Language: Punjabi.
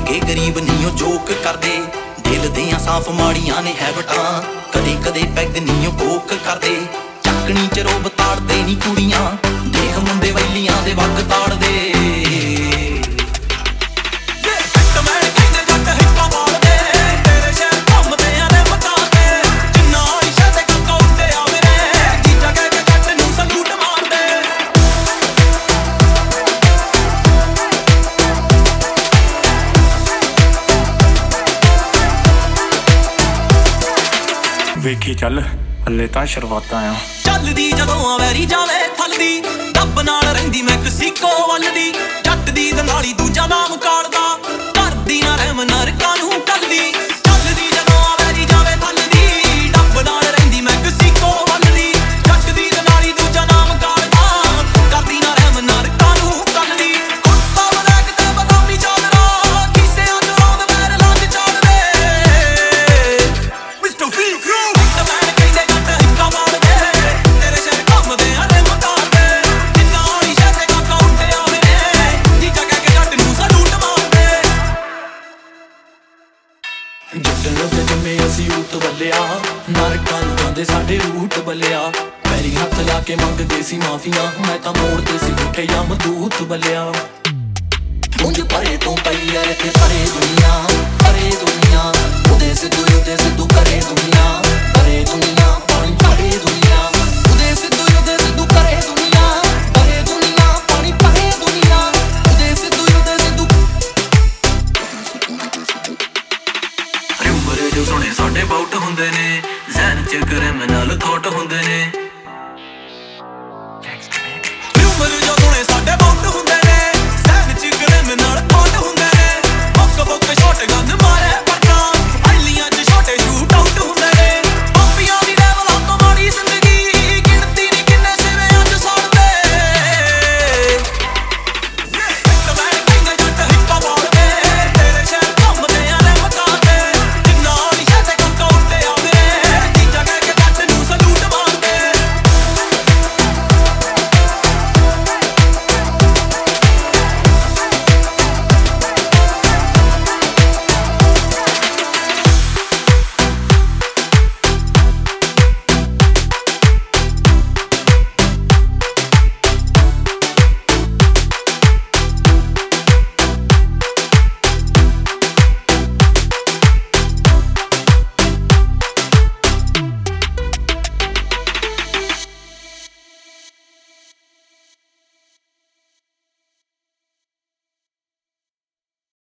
ਕੇ ਗਰੀਬ ਨੀ ਉਹ ਜੋਕ ਕਰਦੇ। ਦਿਲ ਦੀਆਂ ਸਾਫ਼ ਮਾੜੀਆਂ ਨੇ ਹੈਬਟਾਂ, ਕਦੇ ਕਦੇ ਪੈਗ ਨੀ ਉਹ ਕੋਕ ਕਰਦੇ। ਚੱਕਣੀ ਚ ਰੋਬ ਤਾੜਦੇ ਨੀ ਕੁੜੀਆਂ, ਦੇਖ ਮੁੰਡੇ ਵੈਲੀਆਂ ਦੇ ਵੱਗ ਤਾੜਦੇ। ਵੇਖੀ ਚੱਲ ਹਲੇ ਤਾਂ ਸ਼ੁਰੂਆਤਾਂ ਆ। ਚੱਲਦੀ ਜਦੋਂ ਆ ਵੈਰੀ ਜਾਵੇ ਥੱਲਦੀ, ਰੱਬ ਨਾਲ ਰਹਿੰਦੀ ਮੈਕਸੀਕੋ ਵੱਲ ਦੀ। ਜੱਟ ਦੀ ਦੰਗਾਲੀ ਦੂਜਾ ਨਾਮ ਕਾੜਦਾ, ਕਰਦੀ ਨਾ ਰਹਿਮ ਨਰਕਾਂ ਨੂੰ ਟੱਲਦੀ। ਚੱਲਦੀ ਜਦੋਂ ਆ ਵੈਰੀ ਜਾਵੇ ਥੱਲਦੀ, ਰੱਬ ਨਾਲ ਰਹਿੰਦੀ ਮੈਕਸੀਕੋ ਵੱਲ ਦੀ। ਜੱਟ ਦੀ ਦੰਗਾਲੀ ਦੂਜਾ ਨਾਮ ਕਾੜਦਾ, ਕਰਦੀ ਨਾ ਰਹਿਮ ਨਰਕਾਂ ਨੂੰ ਟੱਲਦੀ। ਕੁੱਤਾ ਬਲੈਕ ਤੇ ਬਦਾਮੀ ਚਾਦਰਾ, ਖੀਸਿਆਂ ਚ ਰੌਂਦ ਵੈਰ ਲੰਘ ਚੜਦੇ। ਮਿਸਟਰ ਫੀਲ ਜੰਮੇ ਅਸੀਂ ਊਤ ਬੱਲਿਆ, ਨਰਕਾਂ ਨੂੰ ਕਹਿੰਦੇ ਸਾਡੇ ਰੂਟ ਬੱਲਿਆ। ਪੈਰੀ ਹੱਥ ਲਾ ਕੇ ਮੰਗਦੇ ਸੀ ਮਾਫੀਆਂ, ਮੈਂ ਤਾਂ ਮੋੜਦੇ ਸੀ ਉੱਠੇ ਯਮਦੂਤ ਬੱਲਿਆ। ਉਂਝ ਪਰੇ ਤੋਂ ਪਈ ਐ ਤੇ ਪਰੇ ਦੁਨੀਆ, ਪਰੇ ਦੁਨੀਆ। ਉਹਦੇ ਸਿੱਧੂ ਕਰੇ ਦੁਨੀਆ, ਪਰੇ ਦੁਨੀਆ। ਪਾਣੀ ਪਰੇ ਦੁਨੀਆ, ਉਹਦੇ ਸਿੱਧੂ ਕਰੇ ਦੁਨੀਆ, ਪਰੇ ਦੁਨੀਆ। ਪਾਣੀ ਪਰੇ ਦੁਨੀਆ, ਉਹਦੇ ਸਿੱਧੂ ਜੋ ਸੁਣੇ ਸਾਡੇ ਬਾਊਟ ਹੁੰਦੇ ਨੇ, ਜ਼ਹਿਨ ਚ ਕ੍ਰਿਮੀਨਲ ਥੋਟ ਹੁੰਦੇ